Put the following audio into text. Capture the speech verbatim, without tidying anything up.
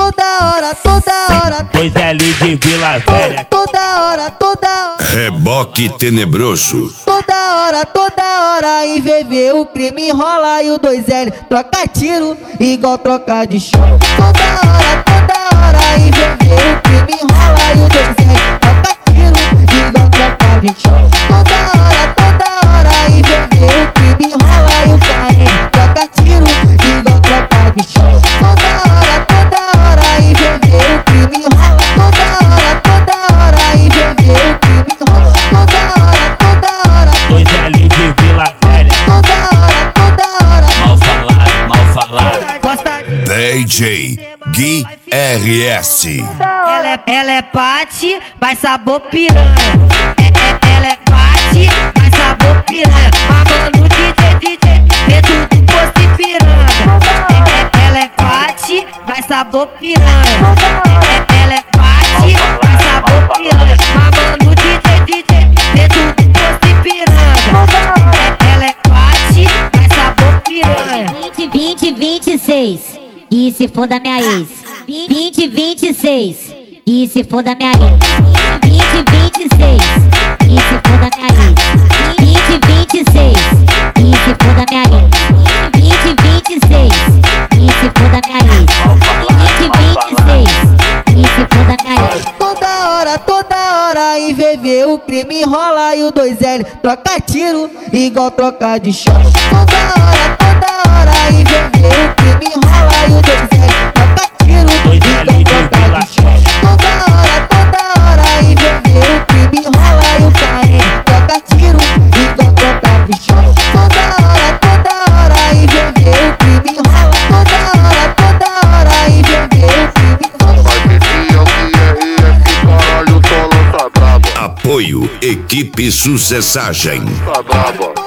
toda hora, toda hora. Dois L de Vila Velha. Toda hora, toda hora. Reboque tenebroso. Toda hora, toda hora. Em V V o crime rola e o dois L troca tiro igual troca de chão. Toda hora, toda hora. Em V V o crime rola e o dois L troca tiro igual troca de chão. Toda hora, toda hora. Em V V o crime rola e o K M troca tiro igual troca de chão. Toda hora, toda hora. Em V V o crime rola. Toda hora, toda hora. Em V V o crime rola. Toda hora, toda hora. Dois L de Vila Velha. Toda hora, toda hora. Mal falado, mal falado. Gosta D J Gui R S. Ela é, ela é pate, vai sabor piranha. É, é, ela é pate, vai sabor piranha. Mamando D J, D J, vê tudo fosse piranha. É, é, ela é pate, vai sabor piranha. É, é, ela é pate, vai sabor piranha. Mamando D J, D J, vê tudo fosse piranha. É, ela é pate, vai sabor piranha. vinte, vinte, vinte e seis. E se for da minha ex. vinte, vinte e seis. E se for da minha ex. vinte, vinte e seis. E se for da minha ex. vinte, vinte e seis. E se for da minha ex. vinte, vinte e seis. E se for da minha ex. vinte, vinte e seis. E se for da minha ex. Toda hora, toda hora. Em V V o crime rola e o dois L troca tiro igual troca de chão. Toda hora, toda hora. Em V V o crime rola e o dois L troca tiro igual troca de chão. Toda hora, toda hora. Em V V o crime rola e o K M troca tiro igual troca de chão. Toda hora, toda hora. Em V V o crime rola. Toda hora, toda hora. Em V V o crime rola. Apoio Equipe Sucessagem. Tá braba.